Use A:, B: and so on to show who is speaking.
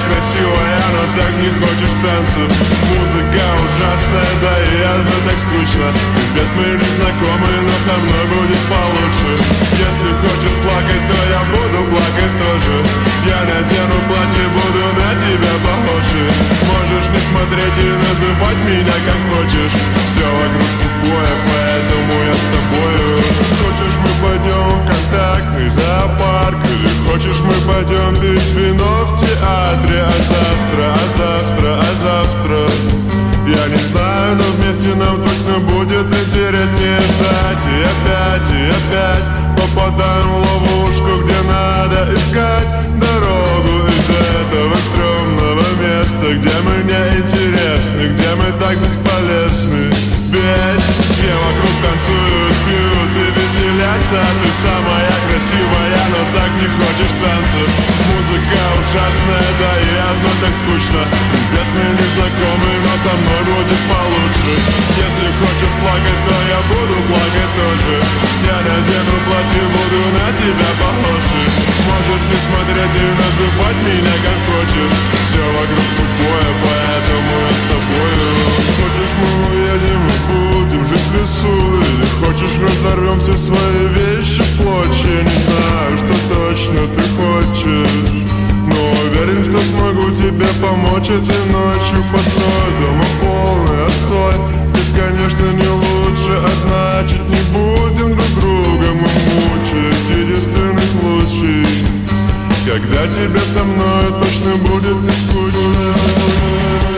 A: красивая, но так не хочешь танцев. Музыка ужасная, да и одно так скучно. Ведь мы не знакомы, но со мной будет получше. Если хочешь плакать, то я буду плакать тоже. Я надену платье, буду на тебя похожи. Можешь не смотреть и называть меня как хочешь. Все вокруг тупое, поэтому я с тобою. Хочешь, мы пойдем в контактный зоопарк? Или хочешь, мы пойдем пить вино в театре? А завтра я не знаю, но вместе нам точно будет интереснее ждать. И опять попадаем в ловушку, где надо искать дорогу из этого стрёмного места, где мы неинтересны, где мы так бесполезны. Ведь все вокруг танцуют, пьют и веселятся. Ты самая красивая, но так не хочешь танцев. Музыка ужасная, да и одно так скучно. Ведь мы не знакомы, но со мной будет получше. Если хочешь плакать, то я буду плакать тоже. Я надену платье, буду на тебя похожи. Можешь не смотреть и называть меня как хочешь. Все вокруг тупое, поэтому я с тобою. Хочешь, мы уедем и будем жить в лесу? Или хочешь, разорвем все свои вещи в клочья? Не знаю, что точно ты хочешь, но уверен, что смогу тебе помочь этой ночью. Постой, дома полный отстой. Здесь, конечно, не лучше, а значит, не будем друг друга мы мучить. Единственный случай, когда тебе со мной точно будет не скучно.